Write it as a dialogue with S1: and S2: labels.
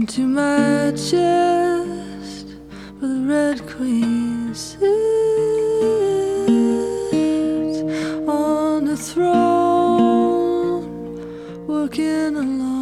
S1: into my chest where the Red Queen sits on the throne, working alone.